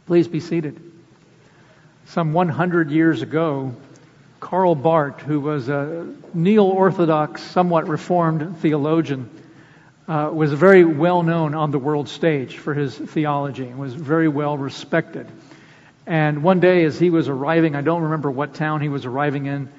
Please be seated. Some 100 years ago, Karl Barth, who was a neo-Orthodox, somewhat Reformed theologian, was very well known on the world stage for his theology and was very well respected. And one day as he was arriving, I don't remember what town he was arriving in,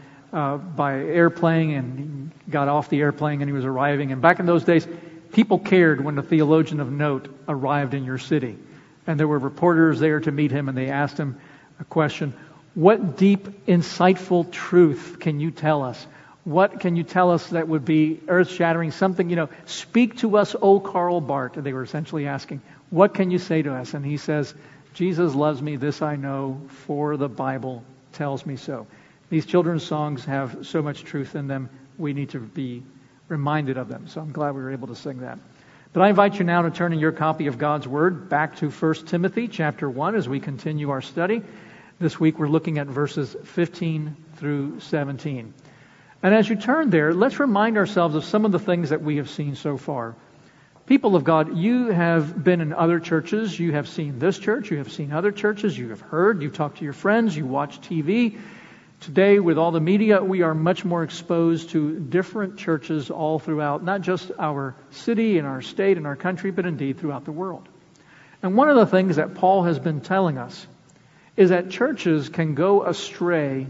by airplane, and he got off the airplane and he was arriving. And back in those days, people cared when a theologian of note arrived in your city. And there were reporters there to meet him, and they asked him a question: what deep, insightful truth can you tell us? What can you tell us that would be earth-shattering? Something, speak to us, O Karl Barth. And they were essentially asking, what can you say to us? And he says, Jesus loves me, this I know, for the Bible tells me so. These children's songs have so much truth in them, we need to be reminded of them. So I'm glad we were able to sing that. But I invite you now to turn in your copy of God's Word back to 1 Timothy chapter 1 as we continue our study. This week we're looking at verses 15 through 17. And as you turn there, let's remind ourselves of some of the things that we have seen so far. People of God, you have been in other churches. You have seen this church. You have seen other churches. You have heard. You've talked to your friends. You watch TV. Today, with all the media, we are much more exposed to different churches all throughout, not just our city and our state and our country, but indeed throughout the world. And one of the things that Paul has been telling us is that churches can go astray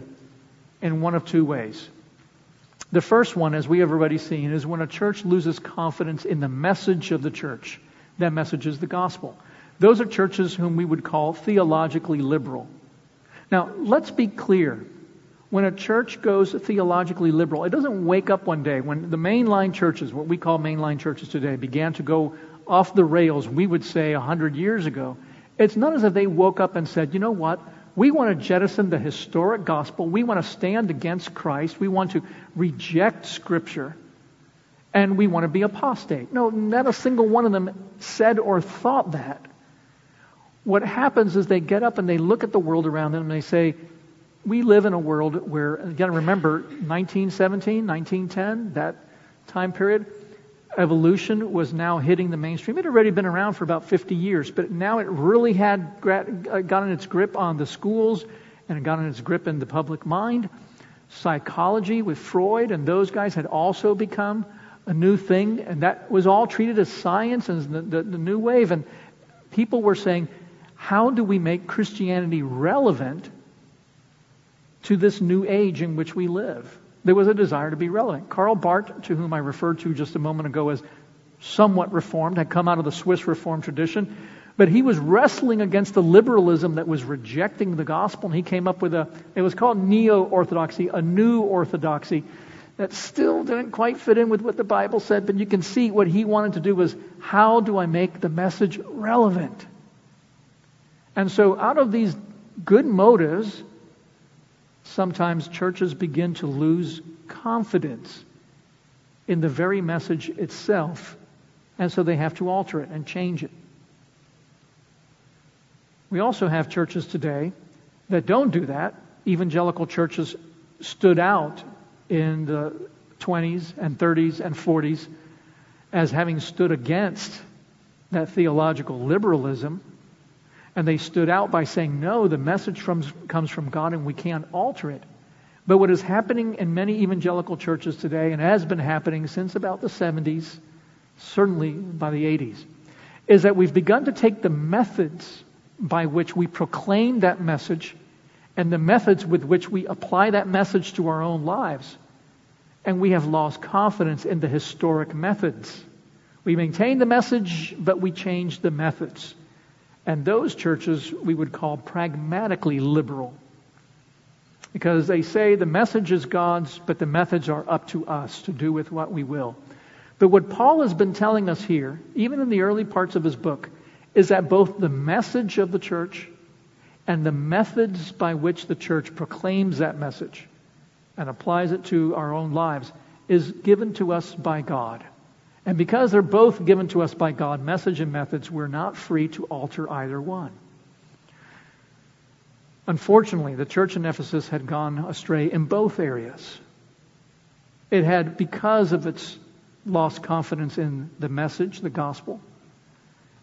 in one of two ways. The first one, as we have already seen, is when a church loses confidence in the message of the church. That message is the gospel. Those are churches whom we would call theologically liberal. Now, let's be clear. When a church goes theologically liberal, it doesn't wake up one day. When the mainline churches, what we call mainline churches today, began to go off the rails, we would say 100 years ago, it's not as if they woke up and said, you know what? We want to jettison the historic gospel. We want to stand against Christ. We want to reject Scripture. And we want to be apostate. No, not a single one of them said or thought that. What happens is they get up and they look at the world around them and they say, we live in a world where, again, remember 1917, 1910, that time period, evolution was now hitting the mainstream. It had already been around for about 50 years, but now it really had gotten its grip on the schools and it gotten its grip in the public mind. Psychology with Freud and those guys had also become a new thing, and that was all treated as science and the new wave. And people were saying, how do we make Christianity relevant to this new age in which we live? There was a desire to be relevant. Karl Barth, to whom I referred to just a moment ago as somewhat Reformed, had come out of the Swiss Reformed tradition, but he was wrestling against the liberalism that was rejecting the gospel, and he came up with it was called neo-orthodoxy, a new orthodoxy that still didn't quite fit in with what the Bible said, but you can see what he wanted to do was, how do I make the message relevant? And so out of these good motives, sometimes churches begin to lose confidence in the very message itself, and so they have to alter it and change it. We also have churches today that don't do that. Evangelical churches stood out in the 20s and 30s and 40s as having stood against that theological liberalism. And they stood out by saying, no, the message comes from God and we can't alter it. But what is happening in many evangelical churches today, and has been happening since about the 70s, certainly by the 80s, is that we've begun to take the methods by which we proclaim that message and the methods with which we apply that message to our own lives, and we have lost confidence in the historic methods. We maintain the message, but we change the methods. And those churches we would call pragmatically liberal, because they say the message is God's, but the methods are up to us to do with what we will. But what Paul has been telling us here, even in the early parts of his book, is that both the message of the church and the methods by which the church proclaims that message and applies it to our own lives is given to us by God. And because they're both given to us by God, message and methods, we're not free to alter either one. Unfortunately, the church in Ephesus had gone astray in both areas. It had, because of its lost confidence in the message, the gospel,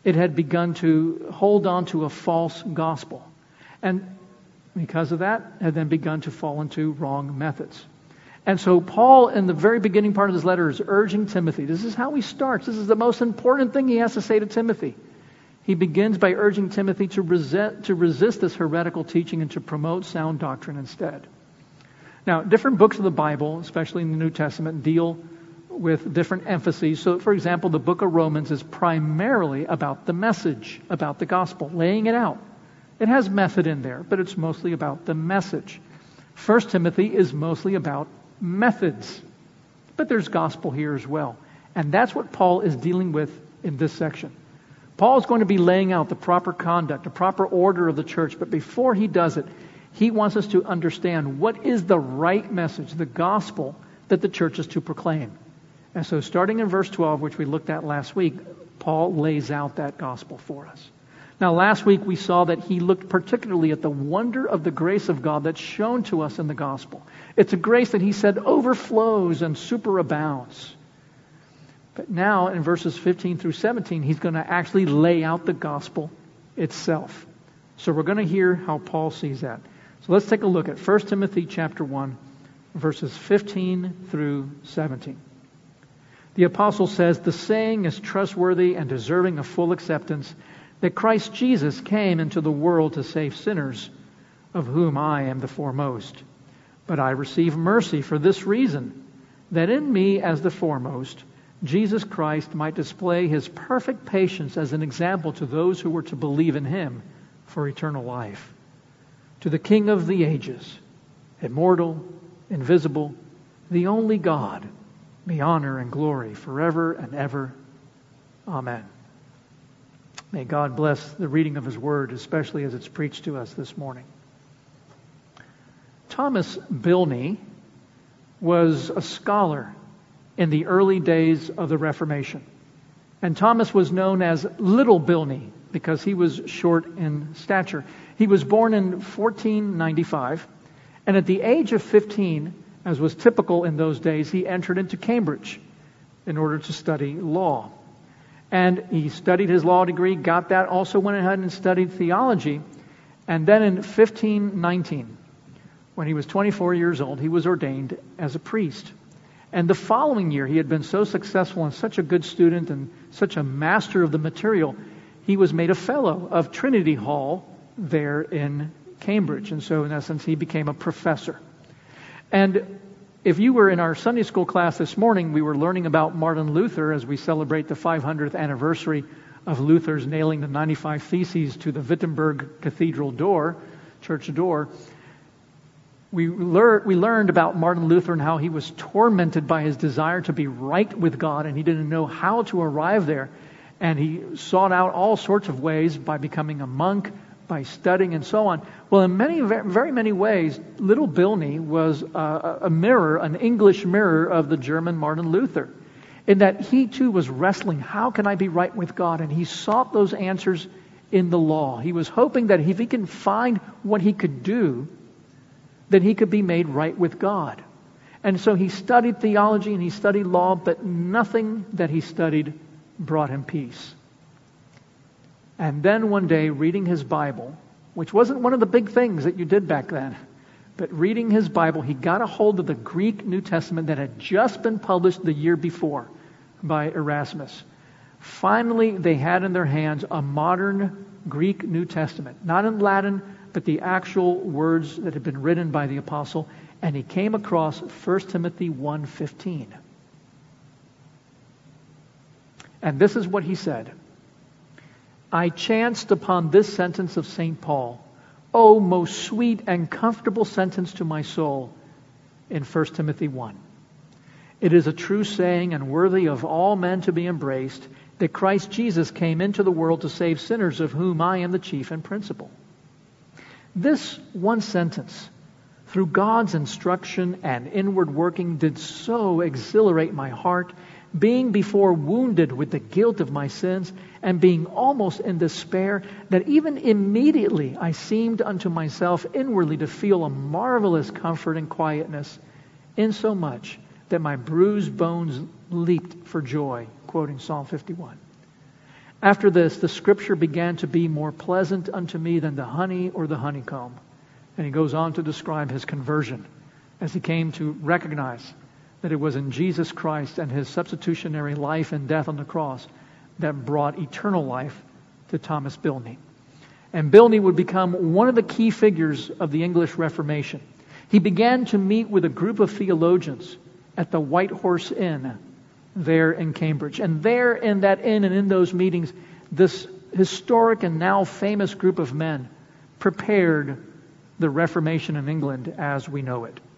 it had begun to hold on to a false gospel. And because of that, had then begun to fall into wrong methods. And so Paul, in the very beginning part of his letter, is urging Timothy. This is how he starts. This is the most important thing he has to say to Timothy. He begins by urging Timothy to resist this heretical teaching and to promote sound doctrine instead. Now, different books of the Bible, especially in the New Testament, deal with different emphases. So, for example, the book of Romans is primarily about the message, about the gospel, laying it out. It has method in there, but it's mostly about the message. 1 Timothy is mostly about methods, but there's gospel here as well. And that's what Paul is dealing with in this section. Paul is going to be laying out the proper conduct, the proper order of the church, but before he does it, he wants us to understand what is the right message, the gospel that the church is to proclaim. And so starting in verse 12, which we looked at last week, Paul lays out that gospel for us. Now, last week we saw that he looked particularly at the wonder of the grace of God that's shown to us in the gospel. It's a grace that he said overflows and superabounds. But now in verses 15 through 17, he's going to actually lay out the gospel itself. So we're going to hear how Paul sees that. So let's take a look at 1 Timothy chapter 1, verses 15 through 17. The apostle says, "The saying is trustworthy and deserving of full acceptance, that Christ Jesus came into the world to save sinners, of whom I am the foremost. But I receive mercy for this reason, that in me as the foremost, Jesus Christ might display his perfect patience as an example to those who were to believe in him for eternal life. To the King of the ages, immortal, invisible, the only God, be honor and glory forever and ever. Amen." May God bless the reading of his word, especially as it's preached to us this morning. Thomas Bilney was a scholar in the early days of the Reformation. And Thomas was known as Little Bilney because he was short in stature. He was born in 1495, and at the age of 15, as was typical in those days, he entered into Cambridge in order to study law. And he studied his law degree, got that, also went ahead and studied theology. And then in 1519, when he was 24 years old, he was ordained as a priest. And the following year, he had been so successful and such a good student and such a master of the material, he was made a fellow of Trinity Hall there in Cambridge. And so in essence, he became a professor. And if you were in our Sunday school class this morning, we were learning about Martin Luther as we celebrate the 500th anniversary of Luther's nailing the 95 Theses to the Wittenberg Cathedral door, church door. We learned about Martin Luther and how he was tormented by his desire to be right with God, and he didn't know how to arrive there. And he sought out all sorts of ways by becoming a monk, by studying and so on. Well, in very many ways, Little Bilney was a mirror, an English mirror of the German Martin Luther, in that he too was wrestling, how can I be right with God? And he sought those answers in the law. He was hoping that if he can find what he could do, that he could be made right with God. And so he studied theology and he studied law, but nothing that he studied brought him peace. And then one day, reading his Bible, which wasn't one of the big things that you did back then, but reading his Bible, he got a hold of the Greek New Testament that had just been published the year before by Erasmus. Finally, they had in their hands a modern Greek New Testament, not in Latin, but the actual words that had been written by the apostle, and he came across 1 Timothy 1:15. And this is what he said. "I chanced upon this sentence of St. Paul, O most sweet and comfortable sentence to my soul, in 1 Timothy 1. It is a true saying and worthy of all men to be embraced, that Christ Jesus came into the world to save sinners, of whom I am the chief and principal." This one sentence, through God's instruction and inward working, did so exhilarate my heart, being before wounded with the guilt of my sins, and being almost in despair, that even immediately I seemed unto myself inwardly to feel a marvelous comfort and quietness, insomuch that my bruised bones leaped for joy, quoting Psalm 51. After this, the scripture began to be more pleasant unto me than the honey or the honeycomb. And he goes on to describe his conversion as he came to recognize that it was in Jesus Christ and his substitutionary life and death on the cross that brought eternal life to Thomas Bilney. And Bilney would become one of the key figures of the English Reformation. He began to meet with a group of theologians at the White Horse Inn there in Cambridge. And there in that inn and in those meetings, this historic and now famous group of men prepared the Reformation in England as we know it.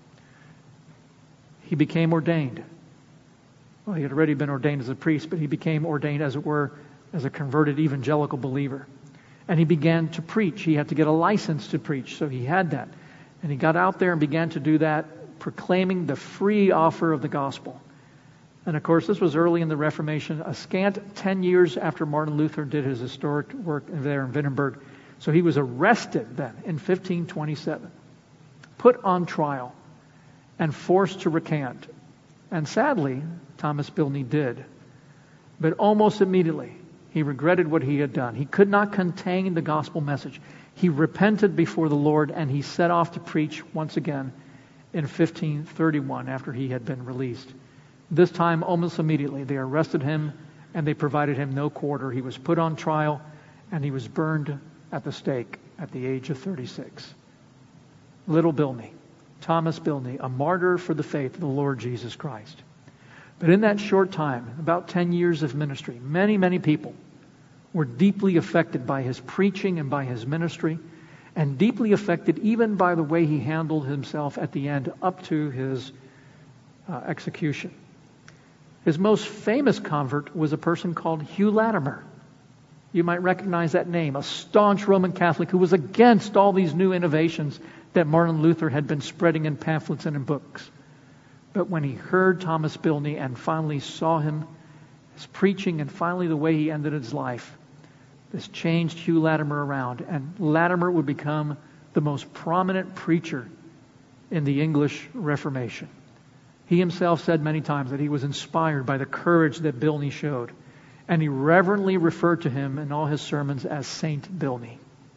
He became ordained. Well, he had already been ordained as a priest, but he became ordained, as it were, as a converted evangelical believer. And he began to preach. He had to get a license to preach, so he had that. And he got out there and began to do that, proclaiming the free offer of the gospel. And of course, this was early in the Reformation, a scant 10 years after Martin Luther did his historic work there in Wittenberg. So he was arrested then in 1527, put on trial, and forced to recant. And sadly, Thomas Bilney did. But almost immediately, he regretted what he had done. He could not contain the gospel message. He repented before the Lord, and he set off to preach once again in 1531 after he had been released. This time, almost immediately, they arrested him and they provided him no quarter. He was put on trial and he was burned at the stake at the age of 36. Little Bilney, Thomas Bilney, a martyr for the faith of the Lord Jesus Christ. But in that short time, about 10 years of ministry, many, many people were deeply affected by his preaching and by his ministry, and deeply affected even by the way he handled himself at the end up to his execution. His most famous convert was a person called Hugh Latimer. You might recognize that name, a staunch Roman Catholic who was against all these new innovations that Martin Luther had been spreading in pamphlets and in books. But when he heard Thomas Bilney and finally saw him, his preaching, and finally the way he ended his life, this changed Hugh Latimer around, and Latimer would become the most prominent preacher in the English Reformation. He himself said many times that he was inspired by the courage that Bilney showed, and he reverently referred to him in all his sermons as Saint Bilney.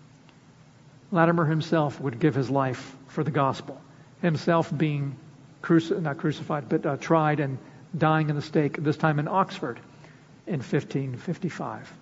Latimer himself would give his life for the gospel, himself being tried and dying in the stake, this time in Oxford in 1555.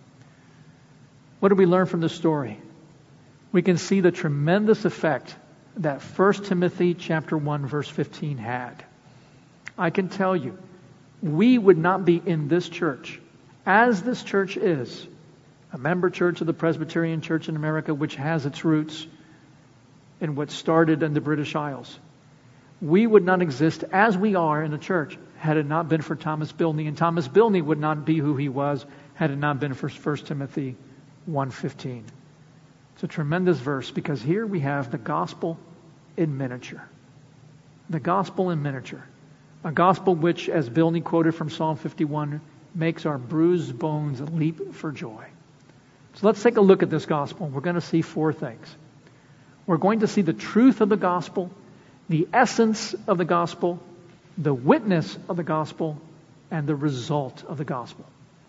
What do we learn from this story? We can see the tremendous effect that 1 Timothy chapter 1 verse 15 had. I can tell you, we would not be in this church, as this church is, a member church of the Presbyterian Church in America, which has its roots in what started in the British Isles. We would not exist as we are in a church had it not been for Thomas Bilney, and Thomas Bilney would not be who he was had it not been for 1 Timothy 1:15. It's a tremendous verse because here we have the gospel in miniature. The gospel in miniature. A gospel which, as Bilney quoted from Psalm 51, makes our bruised bones leap for joy. So let's take a look at this gospel. We're going to see four things. We're going to see the truth of the gospel, the essence of the gospel, the witness of the gospel, and the result of the gospel.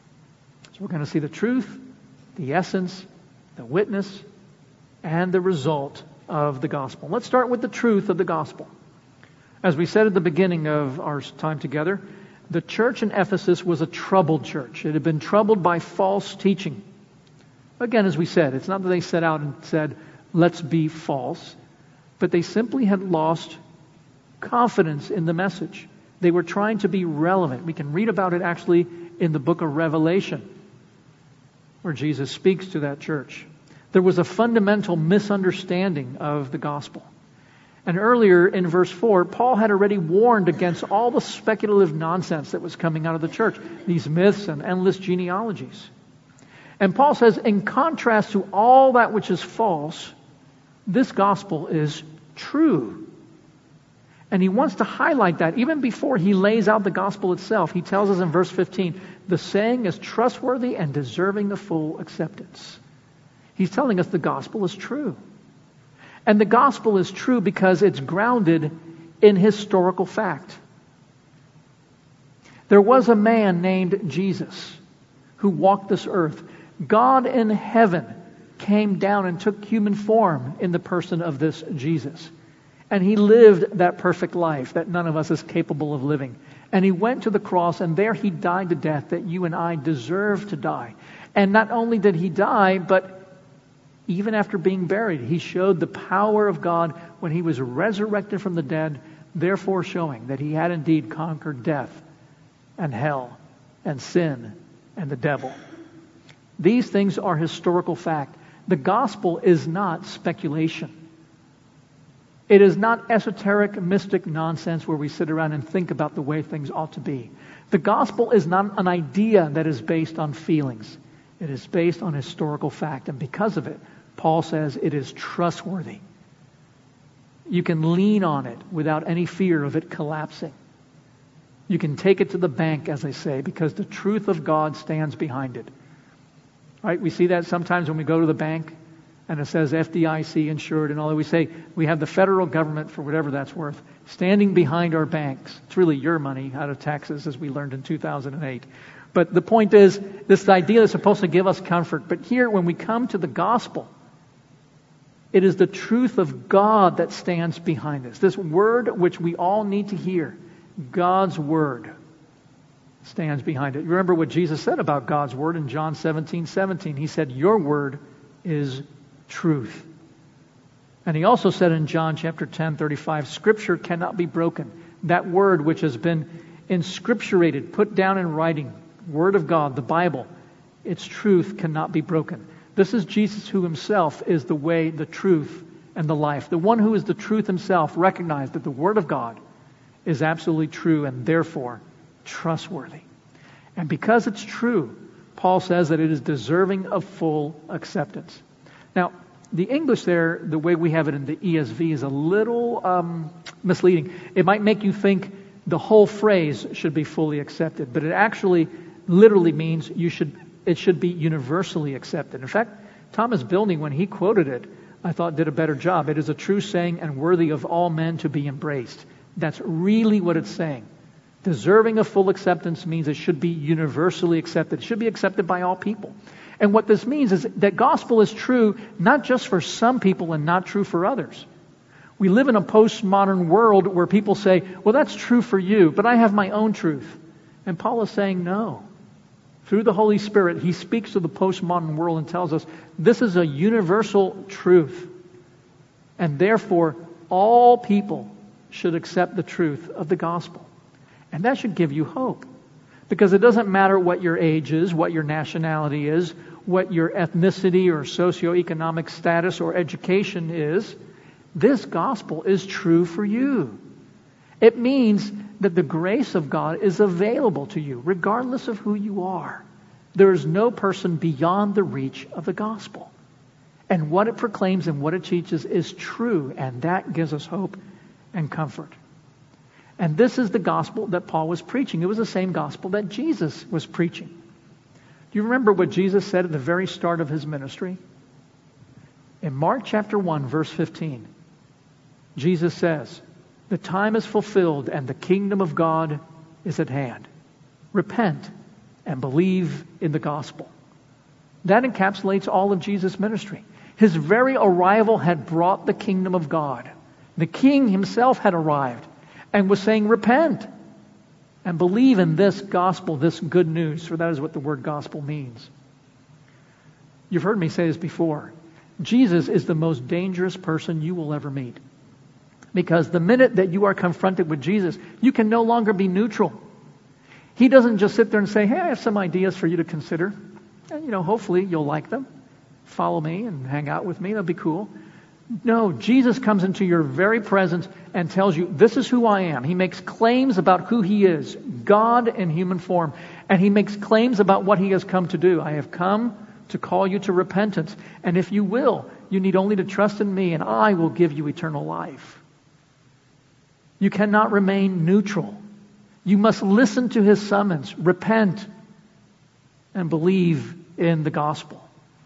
So we're going to see the truth, the essence, the witness, and the result of the gospel. Let's start with the truth of the gospel. As we said at the beginning of our time together, the church in Ephesus was a troubled church. It had been troubled by false teaching. Again, as we said, it's not that they set out and said, let's be false, but they simply had lost confidence in the message. They were trying to be relevant. We can read about it actually in the book of Revelation, where Jesus speaks to that church. There was a fundamental misunderstanding of the gospel. And earlier in verse 4, Paul had already warned against all the speculative nonsense that was coming out of the church, these myths and endless genealogies. And Paul says, in contrast to all that which is false, this gospel is true. And he wants to highlight that even before he lays out the gospel itself. He tells us in verse 15, the saying is trustworthy and deserving of full acceptance. He's telling us the gospel is true. And the gospel is true because it's grounded in historical fact. There was a man named Jesus who walked this earth. God in heaven came down and took human form in the person of this Jesus. And he lived that perfect life that none of us is capable of living. And he went to the cross, and there he died the death that you and I deserve to die. And not only did he die, but even after being buried, he showed the power of God when he was resurrected from the dead, therefore showing that he had indeed conquered death and hell and sin and the devil. These things are historical fact. The gospel is not speculation. It is not esoteric, mystic nonsense where we sit around and think about the way things ought to be. The gospel is not an idea that is based on feelings. It is based on historical fact. And because of it, Paul says it is trustworthy. You can lean on it without any fear of it collapsing. You can take it to the bank, as they say, because the truth of God stands behind it. Right? We see that sometimes when we go to the bank and it says FDIC insured and all that. We say we have the federal government, for whatever that's worth, standing behind our banks. It's really your money out of taxes, as we learned in 2008. But the point is, this idea is supposed to give us comfort. But here, when we come to the gospel, it is the truth of God that stands behind this. This word which we all need to hear, God's word, stands behind it. You remember what Jesus said about God's word in John 17:17. He said, your word is truth. And he also said in John chapter 10:35, Scripture cannot be broken. That word which has been inscripturated, put down in writing, Word of God, the Bible, its truth cannot be broken. This is Jesus who himself is the way, the truth, and the life. The one who is the truth himself recognized that the Word of God is absolutely true and therefore trustworthy. And because it's true, Paul says that it is deserving of full acceptance. Now, the English there, the way we have it in the ESV, is a little misleading. It might make you think the whole phrase should be fully accepted, but it actually literally means it should be universally accepted. In fact, Thomas Bilney, when he quoted it, I thought did a better job. It is a true saying and worthy of all men to be embraced. That's really what it's saying. Deserving of full acceptance means it should be universally accepted. It should be accepted by all people. And what this means is that gospel is true not just for some people and not true for others. We live in a postmodern world where people say, well, that's true for you, but I have my own truth. And Paul is saying no. Through the Holy Spirit, he speaks to the postmodern world and tells us this is a universal truth. And therefore, all people should accept the truth of the gospel. And that should give you hope. Because it doesn't matter what your age is, what your nationality is, what your ethnicity or socioeconomic status or education is. This gospel is true for you. It means that the grace of God is available to you, regardless of who you are. There is no person beyond the reach of the gospel. And what it proclaims and what it teaches is true, and that gives us hope and comfort. And this is the gospel that Paul was preaching. It was the same gospel that Jesus was preaching. Do you remember what Jesus said at the very start of his ministry? In Mark chapter 1, verse 15, Jesus says, the time is fulfilled and the kingdom of God is at hand. Repent and believe in the gospel. That encapsulates all of Jesus' ministry. His very arrival had brought the kingdom of God. The king himself had arrived and was saying, repent and believe in this gospel, this good news, for that is what the word gospel means. You've heard me say this before. Jesus is the most dangerous person you will ever meet. Because the minute that you are confronted with Jesus, you can no longer be neutral. He doesn't just sit there and say, hey, I have some ideas for you to consider. And, hopefully you'll like them. Follow me and hang out with me. That'll be cool. No, Jesus comes into your very presence and tells you, this is who I am. He makes claims about who he is, God in human form. And he makes claims about what he has come to do. I have come to call you to repentance. And if you will, you need only to trust in me and I will give you eternal life. You cannot remain neutral. You must listen to his summons, repent, and believe in the gospel.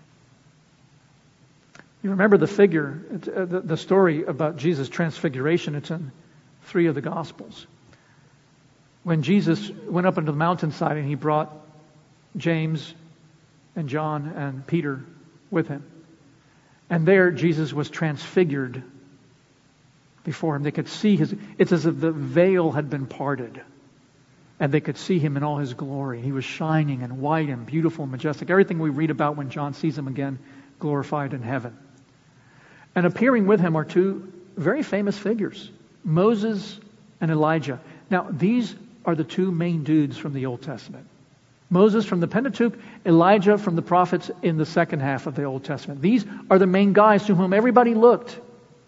You remember the figure, the story about Jesus' transfiguration. It's in 3 of the Gospels. When Jesus went up into the mountainside and he brought James and John and Peter with him. And there Jesus was transfigured before him. They could see it's as if the veil had been parted. And they could see him in all his glory. He was shining and white and beautiful and majestic. Everything we read about when John sees him again, glorified in heaven. And appearing with him are two very famous figures, Moses and Elijah. Now, these are the two main dudes from the Old Testament. Moses from the Pentateuch, Elijah from the prophets in the second half of the Old Testament. These are the main guys to whom everybody looked.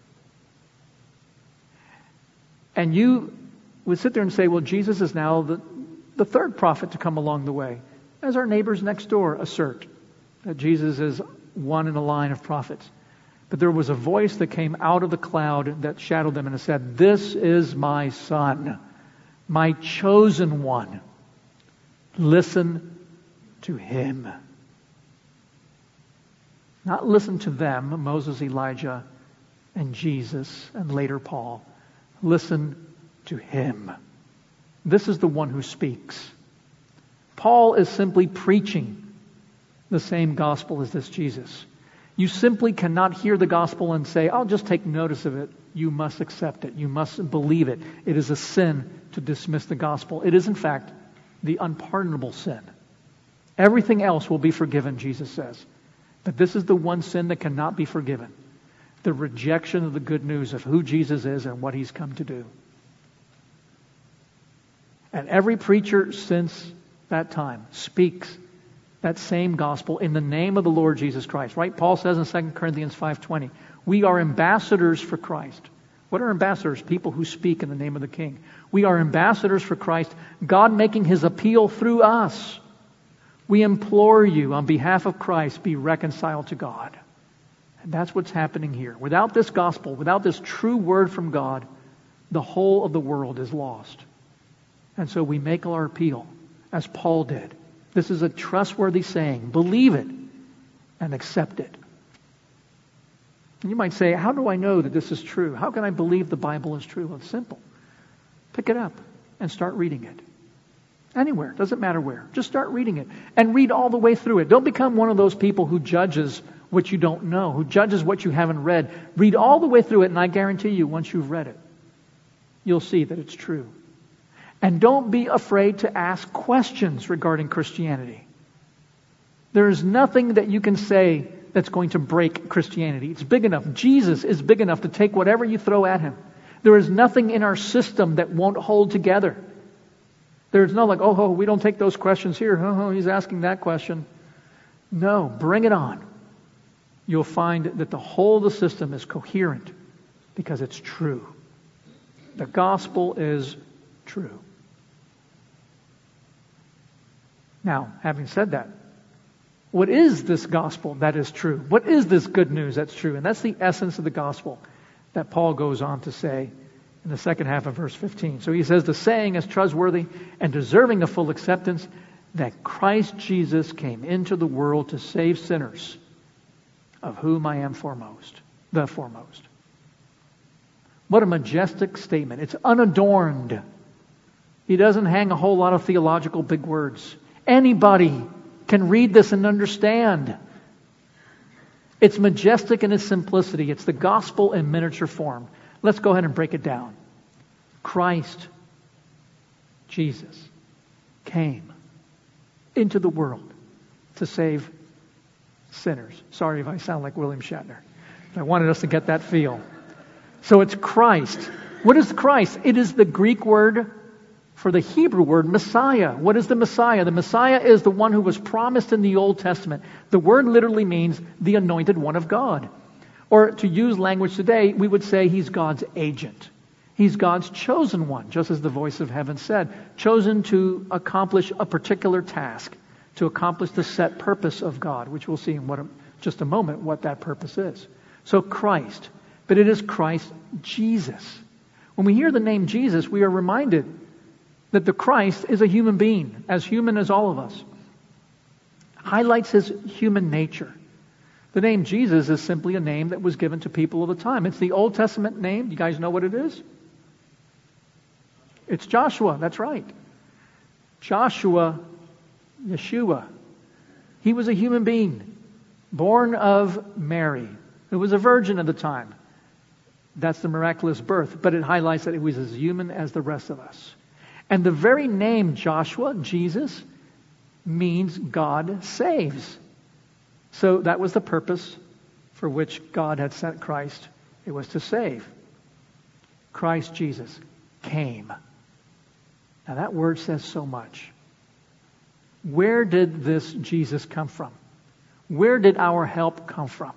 And you would sit there and say, well, Jesus is now the third prophet to come along the way. As our neighbors next door assert that Jesus is one in a line of prophets. But there was a voice that came out of the cloud that shadowed them and it said, "This is my Son, my chosen one. Listen to him." Not listen to them, Moses, Elijah, and Jesus, and later Paul. Listen to him. This is the one who speaks. Paul is simply preaching the same gospel as this Jesus. You simply cannot hear the gospel and say, "I'll just take notice of it." You must accept it. You must believe it. It is a sin to dismiss the gospel. It is, in fact, the unpardonable sin. Everything else will be forgiven, Jesus says. But this is the one sin that cannot be forgiven. The rejection of the good news of who Jesus is and what he's come to do. And every preacher since that time speaks that same gospel in the name of the Lord Jesus Christ. Right? Paul says in 2 Corinthians 5:20, we are ambassadors for Christ. What are ambassadors? People who speak in the name of the King. We are ambassadors for Christ, God making his appeal through us. We implore you on behalf of Christ, be reconciled to God. And that's what's happening here. Without this gospel, without this true word from God, the whole of the world is lost. And so we make our appeal, as Paul did. This is a trustworthy saying. Believe it and accept it. And you might say, how do I know that this is true? How can I believe the Bible is true? Well, it's simple. Pick it up and start reading it. Anywhere. Doesn't matter where. Just start reading it. And read all the way through it. Don't become one of those people who judges what you don't know, who judges what you haven't read. Read all the way through it, and I guarantee you, once you've read it, you'll see that it's true. And don't be afraid to ask questions regarding Christianity. There is nothing that you can say that's going to break Christianity. It's big enough. Jesus is big enough to take whatever you throw at him. There is nothing in our system that won't hold together. There's no like, oh, we don't take those questions here. Oh, he's asking that question. No, bring it on. You'll find that the whole of the system is coherent because it's true. The gospel is true. Now, having said that, what is this gospel that is true? What is this good news that's true? And that's the essence of the gospel that Paul goes on to say in the second half of verse 15. So he says, the saying is trustworthy and deserving of full acceptance that Christ Jesus came into the world to save sinners, of whom I am the foremost. What a majestic statement. It's unadorned. He doesn't hang a whole lot of theological big words. Anybody can read this and understand. It's majestic in its simplicity. It's the gospel in miniature form. Let's go ahead and break it down. Christ, Jesus, came into the world to save sinners. Sorry if I sound like William Shatner. I wanted us to get that feel. So it's Christ. What is Christ? It is the Greek word for the Hebrew word Messiah. What is the Messiah? The Messiah is the one who was promised in the Old Testament. The word literally means the anointed one of God. Or to use language today, we would say he's God's agent. He's God's chosen one, just as the voice of heaven said. Chosen to accomplish a particular task, to accomplish the set purpose of God, which we'll see in just a moment what that purpose is. So Christ. But it is Christ Jesus. When we hear the name Jesus, we are reminded that the Christ is a human being, as human as all of us. Highlights his human nature. The name Jesus is simply a name that was given to people of the time. It's the Old Testament name. You guys know what it is? It's Joshua. That's right. Joshua, Yeshua. He was a human being, born of Mary, who was a virgin at the time. That's the miraculous birth, but it highlights that he was as human as the rest of us. And the very name Joshua, Jesus, means God saves. So that was the purpose for which God had sent Christ. It was to save. Christ Jesus came. Now that word says so much. Where did this Jesus come from? Where did our help come from?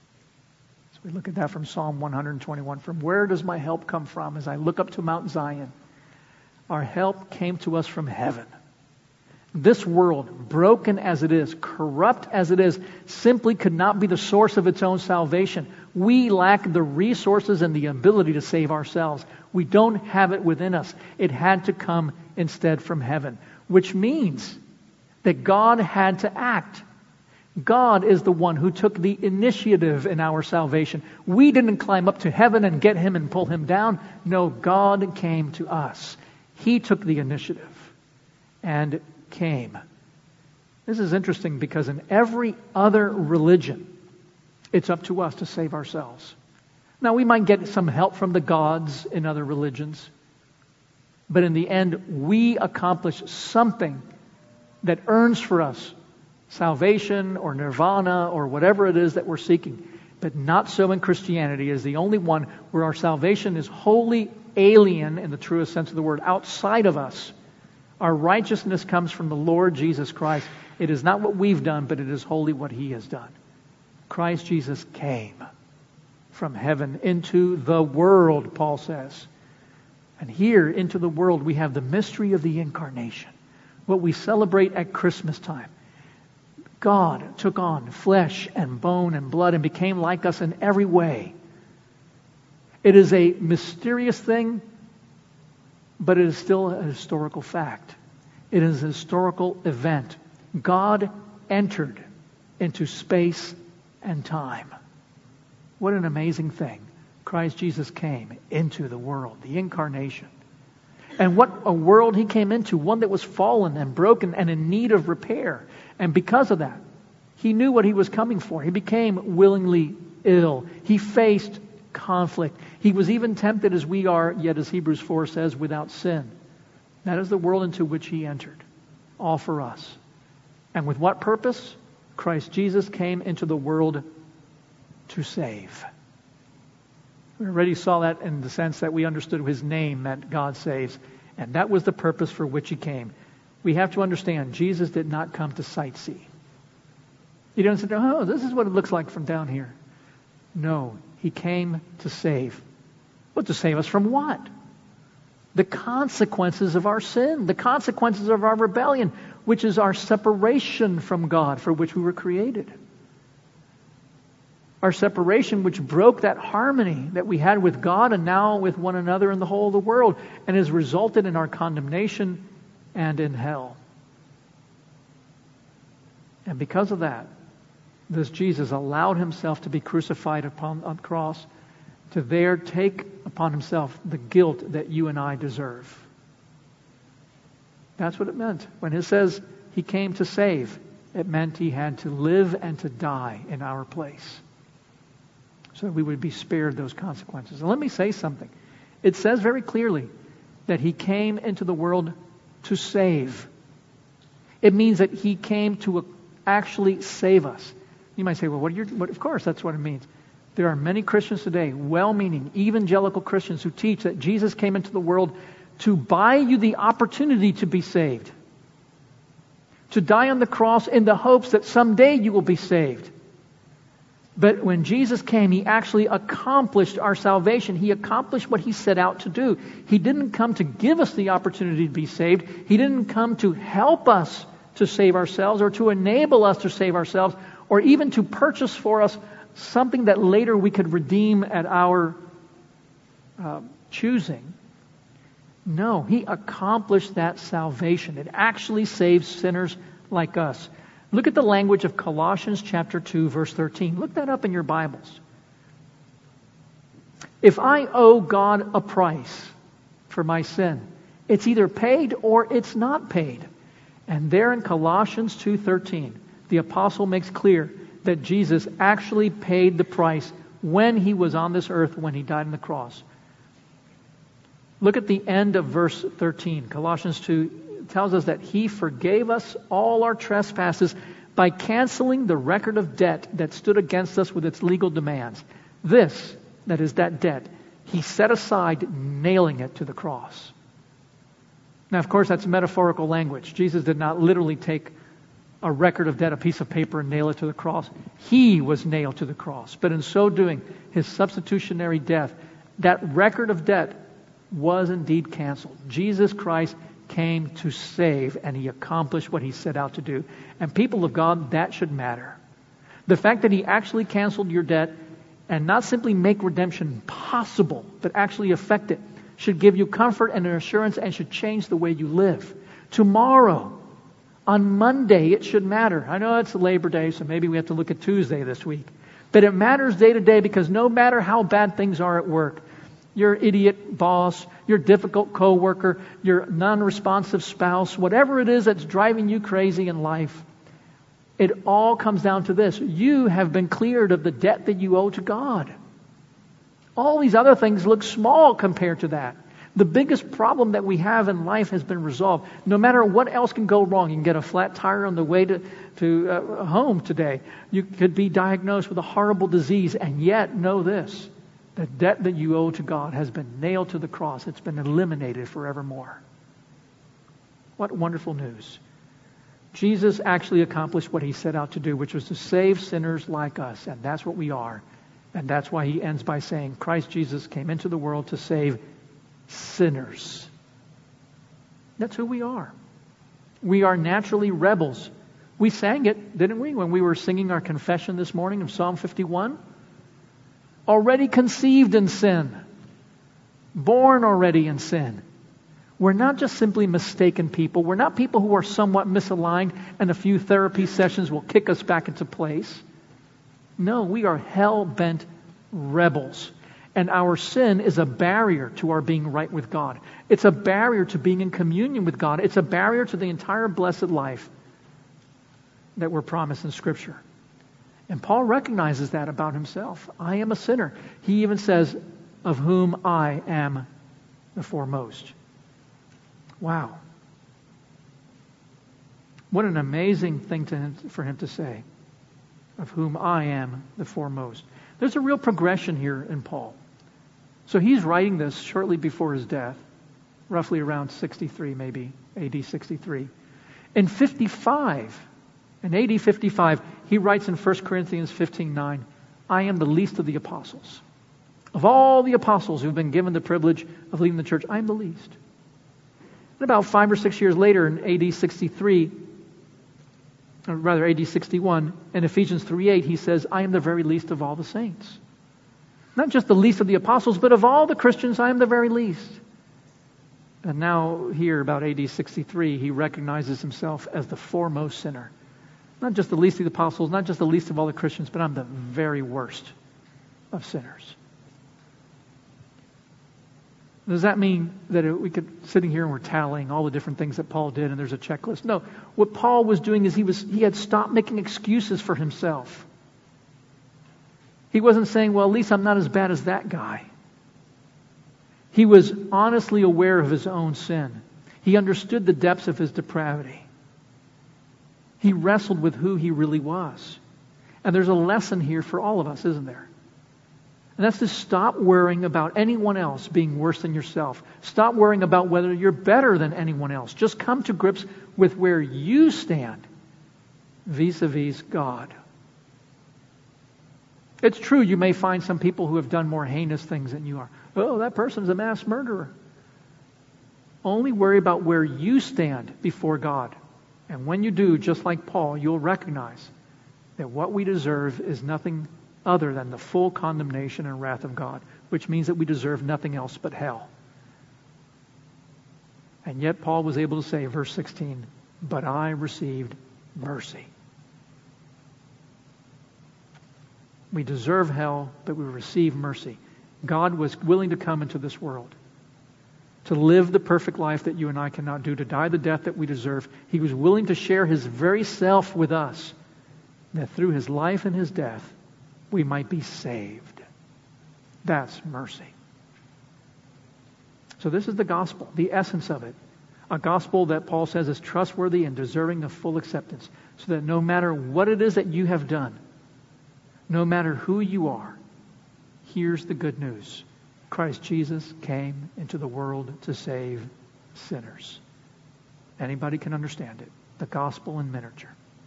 We look at that from Psalm 121. From where does my help come from? As I look up to Mount Zion, our help came to us from heaven. This world, broken as it is, corrupt as it is, simply could not be the source of its own salvation. We lack the resources and the ability to save ourselves. We don't have it within us. It had to come instead from heaven, which means that God had to act. God is the one who took the initiative in our salvation. We didn't climb up to heaven and get him and pull him down. No, God came to us. He took the initiative and came. This is interesting because in every other religion, it's up to us to save ourselves. Now, we might get some help from the gods in other religions, but in the end, we accomplish something that earns for us salvation or nirvana or whatever it is that we're seeking. But not so in Christianity. It is the only one where our salvation is wholly alien in the truest sense of the word, outside of us. Our righteousness comes from the Lord Jesus Christ. It is not what we've done, but it is wholly what He has done. Christ Jesus came from heaven into the world, Paul says. And here, into the world, we have the mystery of the incarnation, what we celebrate at Christmas time. God took on flesh and bone and blood and became like us in every way. It is a mysterious thing, but it is still a historical fact. It is a historical event. God entered into space and time. What an amazing thing. Christ Jesus came into the world, the incarnation. And what a world He came into, one that was fallen and broken and in need of repair. And because of that, He knew what He was coming for. He became willingly ill. He faced conflict. He was even tempted as we are, yet as Hebrews 4 says, without sin. That is the world into which He entered, all for us. And with what purpose? Christ Jesus came into the world to save. We already saw that in the sense that we understood His name meant God saves. And that was the purpose for which He came. We have to understand, Jesus did not come to sightsee. He didn't say, oh, this is what it looks like from down here. No, He came to save. Well, to save us from what? The consequences of our sin, the consequences of our rebellion, which is our separation from God for which we were created. Our separation which broke that harmony that we had with God and now with one another in the whole of the world, and has resulted in our condemnation and in hell. And because of that, this Jesus allowed Himself to be crucified on the cross to there take upon Himself the guilt that you and I deserve. That's what it meant. When it says He came to save, it meant He had to live and to die in our place, so that we would be spared those consequences. And let me say something. It says very clearly that He came into the world to save. It means that He came to actually save us. You might say, well, of course, that's what it means. There are many Christians today, well-meaning evangelical Christians, who teach that Jesus came into the world to buy you the opportunity to be saved. To die on the cross in the hopes that someday you will be saved. But when Jesus came, He actually accomplished our salvation. He accomplished what He set out to do. He didn't come to give us the opportunity to be saved. He didn't come to help us to save ourselves or to enable us to save ourselves or even to purchase for us something that later we could redeem at our choosing. No, He accomplished that salvation. It actually saves sinners like us. Look at the language of Colossians chapter 2, verse 13. Look that up in your Bibles. If I owe God a price for my sin, it's either paid or it's not paid. And there in Colossians 2:13, the apostle makes clear that Jesus actually paid the price when he was on this earth, when he died on the cross. Look at the end of verse 13. Colossians 2 tells us that he forgave us all our trespasses by canceling the record of debt that stood against us with its legal demands. This, that is that debt, he set aside, nailing it to the cross. Now, of course, that's metaphorical language. Jesus did not literally take a record of debt, a piece of paper, and nail it to the cross. He was nailed to the cross. But in so doing, his substitutionary death, that record of debt was indeed canceled. Jesus Christ came to save, and he accomplished what he set out to do. And people of God, that should matter. The fact that he actually canceled your debt and not simply make redemption possible, but actually affect it, should give you comfort and an assurance and should change the way you live. Tomorrow, on Monday, it should matter. I know it's Labor Day, so maybe we have to look at Tuesday this week. But it matters day to day because no matter how bad things are at work, your idiot boss, your difficult coworker, your non-responsive spouse, whatever it is that's driving you crazy in life, it all comes down to this. You have been cleared of the debt that you owe to God. All these other things look small compared to that. The biggest problem that we have in life has been resolved. No matter what else can go wrong, you can get a flat tire on the way to home today. You could be diagnosed with a horrible disease, and yet know this. The debt that you owe to God has been nailed to the cross. It's been eliminated forevermore. What wonderful news. Jesus actually accomplished what he set out to do, which was to save sinners like us. And that's what we are. And that's why he ends by saying, Christ Jesus came into the world to save sinners. That's who we are. We are naturally rebels. We sang it, didn't we, when we were singing our confession this morning of Psalm 51? Already conceived in sin. Born already in sin. We're not just simply mistaken people. We're not people who are somewhat misaligned and a few therapy sessions will kick us back into place. No, we are hell-bent rebels. And our sin is a barrier to our being right with God. It's a barrier to being in communion with God. It's a barrier to the entire blessed life that we're promised in Scripture. And Paul recognizes that about himself. I am a sinner. He even says, of whom I am the foremost. Wow. What an amazing thing for him to say. Of whom I am the foremost. There's a real progression here in Paul. So he's writing this shortly before his death, roughly around 63 maybe, AD 63. In 55, in AD 55, he writes in 1 Corinthians 15:9, I am the least of the apostles. Of all the apostles who've been given the privilege of leading the church, I am the least. And about 5 or 6 years later in AD 63, or rather AD 61, in Ephesians 3:8, he says, I am the very least of all the saints. Not just the least of the apostles, but of all the Christians, I am the very least. And now here, about AD 63, he recognizes himself as the foremost sinner. Not just the least of the apostles, not just the least of all the Christians, but I'm the very worst of sinners. Does that mean that we could sitting here and we're tallying all the different things that Paul did and there's a checklist? No. What Paul was doing is he had stopped making excuses for himself. He wasn't saying, well, at least I'm not as bad as that guy. He was honestly aware of his own sin. He understood the depths of his depravity. He wrestled with who he really was. And there's a lesson here for all of us, isn't there? And that's to stop worrying about anyone else being worse than yourself. Stop worrying about whether you're better than anyone else. Just come to grips with where you stand vis-a-vis God. It's true, you may find some people who have done more heinous things than you are. Oh, that person's a mass murderer. Only worry about where you stand before God. And when you do, just like Paul, you'll recognize that what we deserve is nothing other than the full condemnation and wrath of God, which means that we deserve nothing else but hell. And yet Paul was able to say, verse 16, but I received mercy. We deserve hell, but we receive mercy. God was willing to come into this world, to live the perfect life that you and I cannot do, to die the death that we deserve. He was willing to share His very self with us that through his life and his death, we might be saved. That's mercy. So this is the gospel, the essence of it. A gospel that Paul says is trustworthy and deserving of full acceptance, so that no matter what it is that you have done, no matter who you are, here's the good news. Christ Jesus came into the world to save sinners. Anybody can understand it. The gospel in miniature.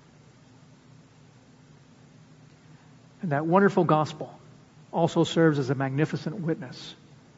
And that wonderful gospel also serves as a magnificent witness.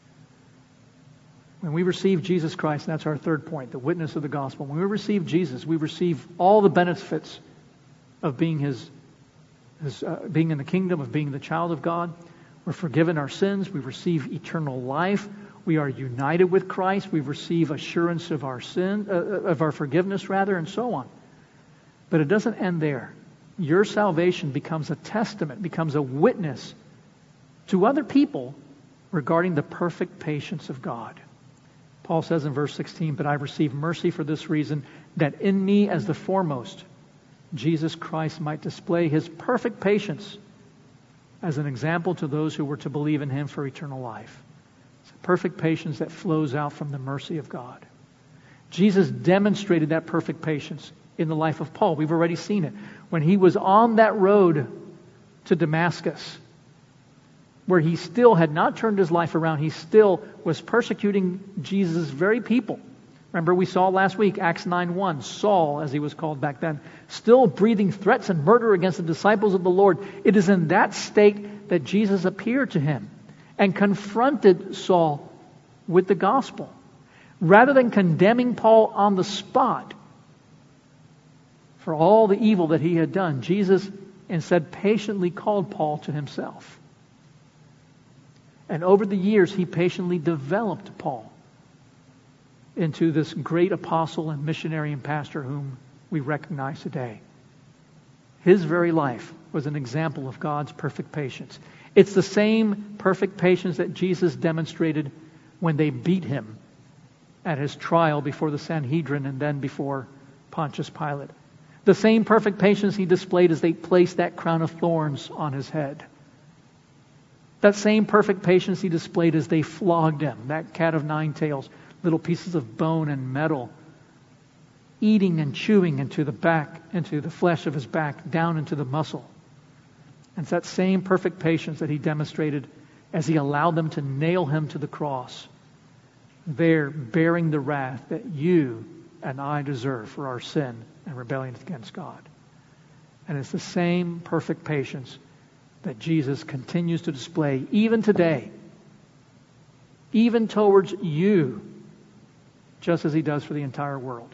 When we receive Jesus Christ, and that's our third point, the witness of the gospel. When we receive Jesus, we receive all the benefits of being being in the kingdom, of being the child of God. We're forgiven our sins. We receive eternal life. We are united with Christ. We receive assurance of our of our forgiveness, and so on. But it doesn't end there. Your salvation becomes a testament, becomes a witness to other people regarding the perfect patience of God. Paul says in verse 16, "But I receive mercy for this reason, that in me as the foremost, Jesus Christ might display his perfect patience as an example to those who were to believe in him for eternal life." It's a perfect patience that flows out from the mercy of God. Jesus demonstrated that perfect patience in the life of Paul. We've already seen it. When he was on that road to Damascus, where he still had not turned his life around, he still was persecuting Jesus' very people. Remember, we saw last week, Acts 9:1, Saul, as he was called back then, still breathing threats and murder against the disciples of the Lord. It is in that state that Jesus appeared to him and confronted Saul with the gospel. Rather than condemning Paul on the spot for all the evil that he had done, Jesus instead patiently called Paul to himself. And over the years, he patiently developed Paul into this great apostle and missionary and pastor whom we recognize today. His very life was an example of God's perfect patience. It's the same perfect patience that Jesus demonstrated when they beat him at his trial before the Sanhedrin and then before Pontius Pilate. The same perfect patience he displayed as they placed that crown of thorns on his head. That same perfect patience he displayed as they flogged him, that cat of nine tails, little pieces of bone and metal, eating and chewing into the flesh of his back, down into the muscle. And it's that same perfect patience that he demonstrated as he allowed them to nail him to the cross, there bearing the wrath that you and I deserve for our sin and rebellion against God. And it's the same perfect patience that Jesus continues to display even today, even towards you, just as he does for the entire world.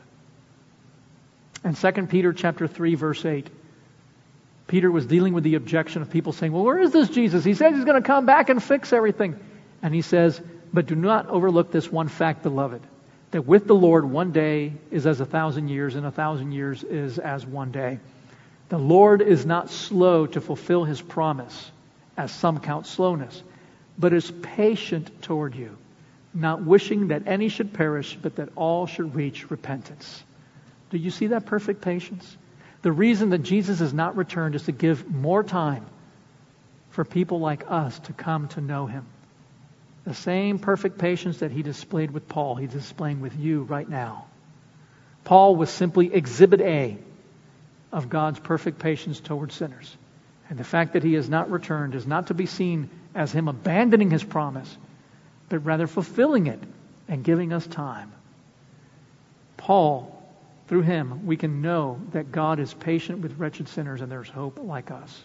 And 2 Peter chapter 3, verse 8, Peter was dealing with the objection of people saying, well, where is this Jesus? He says he's going to come back and fix everything. And he says, but do not overlook this one fact, beloved, that with the Lord 1 day is as 1,000 years, and 1,000 years is as 1 day. The Lord is not slow to fulfill his promise, as some count slowness, but is patient toward you, not wishing that any should perish, but that all should reach repentance. Do you see that perfect patience? The reason that Jesus has not returned is to give more time for people like us to come to know him. The same perfect patience that he displayed with Paul, he's displaying with you right now. Paul was simply exhibit A of God's perfect patience towards sinners. And the fact that he has not returned is not to be seen as him abandoning his promise, but rather fulfilling it and giving us time. Paul, through him, we can know that God is patient with wretched sinners and there's hope like us.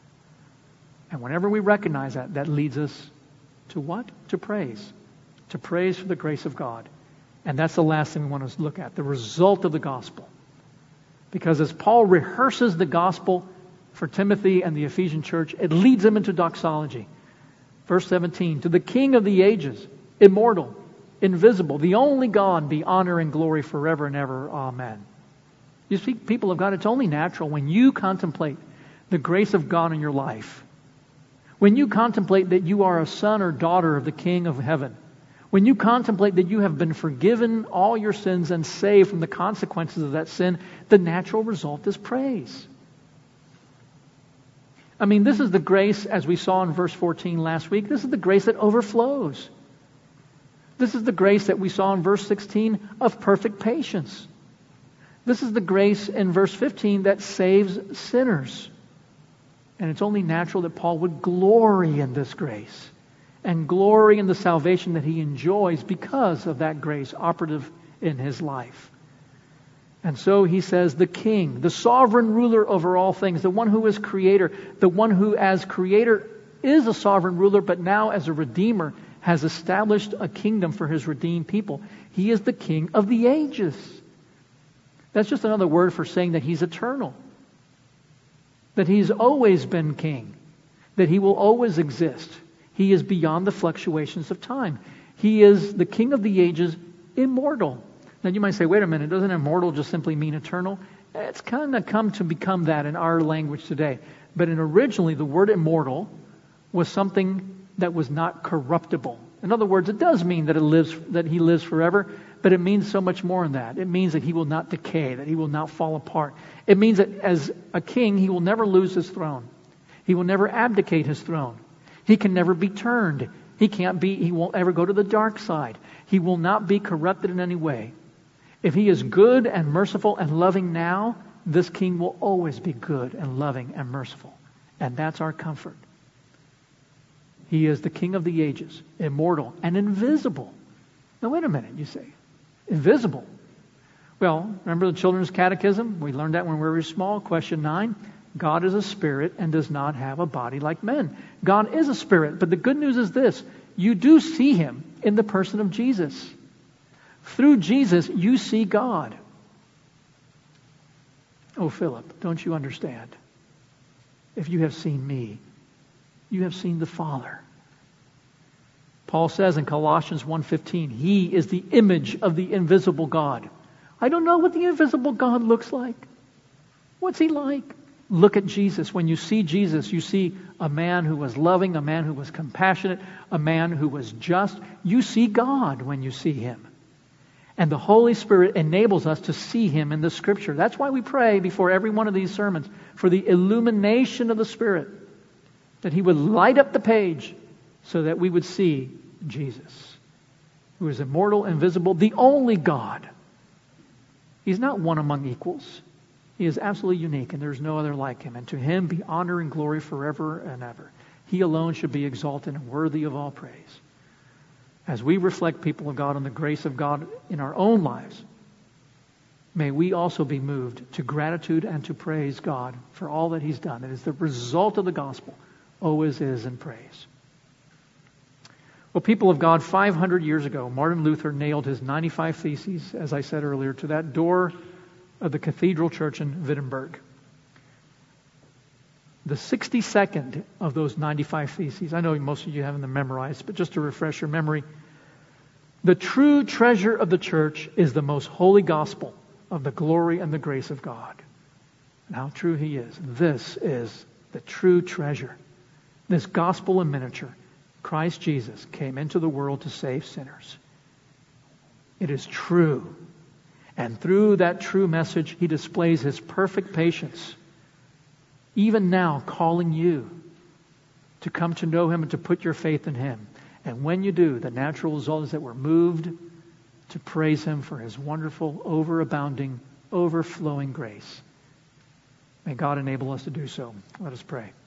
And whenever we recognize that, that leads us to what? To praise. To praise for the grace of God. And that's the last thing we want to look at, the result of the gospel. Because as Paul rehearses the gospel for Timothy and the Ephesian church, it leads them into doxology. Verse 17, to the King of the ages, immortal, invisible, the only God, be honor and glory forever and ever. Amen. You see, people of God, it's only natural when you contemplate the grace of God in your life, when you contemplate that you are a son or daughter of the King of heaven, when you contemplate that you have been forgiven all your sins and saved from the consequences of that sin, the natural result is praise. I mean, this is the grace, as we saw in verse 14 last week, this is the grace that overflows. This is the grace that we saw in verse 16 of perfect patience. This is the grace in verse 15 that saves sinners. And it's only natural that Paul would glory in this grace and glory in the salvation that he enjoys because of that grace operative in his life. And so he says, the King, the sovereign ruler over all things, the one who is creator, the one who as creator is a sovereign ruler, but now as a redeemer has established a kingdom for his redeemed people. He is the King of the ages. That's just another word for saying that he's eternal. That he's always been king. That he will always exist. He is beyond the fluctuations of time. He is the King of the ages, immortal. Now you might say, wait a minute, doesn't immortal just simply mean eternal? It's kind of come to become that in our language today. But originally the word immortal was something that was not corruptible. In other words, it does mean that he lives forever, but it means so much more than that. It means that he will not decay, that he will not fall apart. It means that as a king, he will never lose his throne. He will never abdicate his throne. He can never be turned. He won't ever go to the dark side. He will not be corrupted in any way. If he is good and merciful and loving now, this king will always be good and loving and merciful. And that's our comfort. He is the King of the ages, immortal and invisible. Now wait a minute, you say. Invisible. Well, remember the Children's Catechism? We learned that when we were small. Question 9. God is a spirit and does not have a body like men. God is a spirit, but the good news is this. You do see him in the person of Jesus. Through Jesus, you see God. Oh, Philip, don't you understand? If you have seen me, you have seen the Father. Paul says in Colossians 1:15, he is the image of the invisible God. I don't know what the invisible God looks like. What's he like? Look at Jesus. When you see Jesus, you see a man who was loving, a man who was compassionate, a man who was just. You see God when you see him. And the Holy Spirit enables us to see him in the Scripture. That's why we pray before every one of these sermons for the illumination of the Spirit, that he would light up the page so that we would see Jesus, who is immortal, invisible, the only God. He's not one among equals. He is absolutely unique, and there's no other like him. And to him be honor and glory forever and ever. He alone should be exalted and worthy of all praise. As we reflect, people of God, on the grace of God in our own lives, may we also be moved to gratitude and to praise God for all that he's done. It is the result of the gospel, always is in praise. Well, people of God, 500 years ago, Martin Luther nailed his 95 Theses, as I said earlier, to that door of the cathedral church in Wittenberg. The 62nd of those 95 Theses, I know most of you haven't them memorized, but just to refresh your memory, the true treasure of the church is the most holy gospel of the glory and the grace of God. And how true he is. This is the true treasure. This gospel in miniature. Christ Jesus came into the world to save sinners. It is true. And through that true message, he displays his perfect patience. Even now, calling you to come to know him and to put your faith in him. And when you do, the natural result is that we're moved to praise him for his wonderful, overabounding, overflowing grace. May God enable us to do so. Let us pray.